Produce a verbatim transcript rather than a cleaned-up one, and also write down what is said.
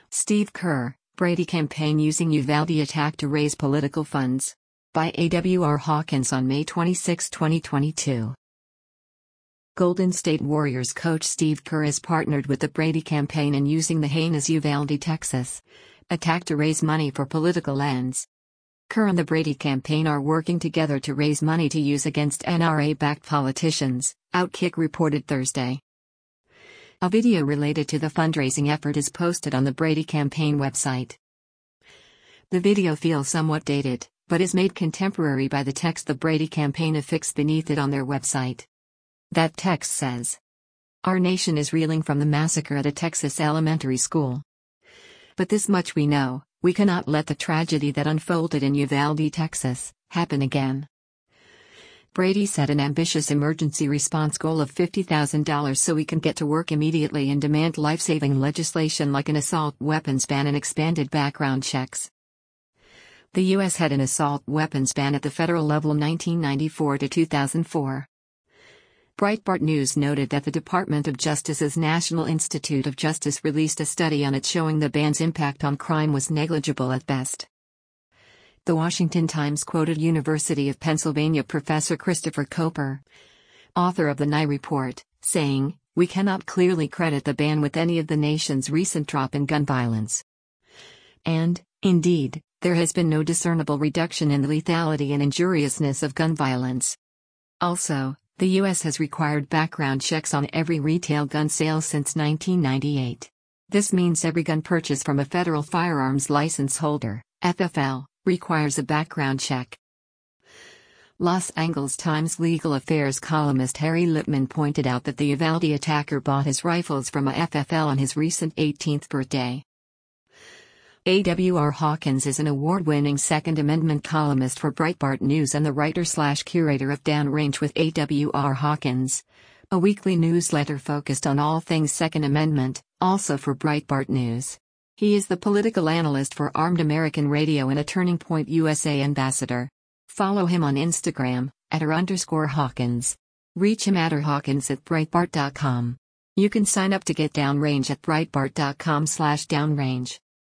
Steve Kerr, Brady campaign using Uvalde attack to raise political funds. By A W R Hawkins on May twenty-sixth, twenty twenty-two. Golden State Warriors coach Steve Kerr has partnered with the Brady campaign in using the heinous Uvalde, Texas attack to raise money for political ends. Kerr and the Brady campaign are working together to raise money to use against N R A-backed politicians, Outkick reported Thursday. A video related to the fundraising effort is posted on the Brady campaign website. The video feels somewhat dated, but is made contemporary by the text the Brady campaign affixed beneath it on their website. That text says, "Our nation is reeling from the massacre at a Texas elementary school. But this much we know, we cannot let the tragedy that unfolded in Uvalde, Texas, happen again." Brady set an ambitious emergency response goal of fifty thousand dollars so we can get to work immediately and demand life-saving legislation like an assault weapons ban and expanded background checks. The U S had an assault weapons ban at the federal level nineteen ninety-four to two thousand four. Breitbart News noted that the Department of Justice's National Institute of Justice released a study on it showing the ban's impact on crime was negligible at best. The Washington Times quoted University of Pennsylvania professor Christopher Coper, author of the N I report, saying, "We cannot clearly credit the ban with any of the nation's recent drop in gun violence." And, indeed, there has been no discernible reduction in the lethality and injuriousness of gun violence. Also, the U S has required background checks on every retail gun sale since nineteen ninety-eight. This means every gun purchased from a federal firearms license holder, F F L, requires a background check. Los Angeles Times legal affairs columnist Harry Litman pointed out that the Uvalde attacker bought his rifles from a F F L on his recent eighteenth birthday. A W R Hawkins is an award-winning Second Amendment columnist for Breitbart News and the writer-slash-curator of Downrange with A W R Hawkins, a weekly newsletter focused on all things Second Amendment, also for Breitbart News. He is the political analyst for Armed American Radio and a Turning Point U S A ambassador. Follow him on Instagram, at r underscore Hawkins. Reach him at rhawkins at breitbart dot com. You can sign up to get Downrange at breitbart dot com slash downrange.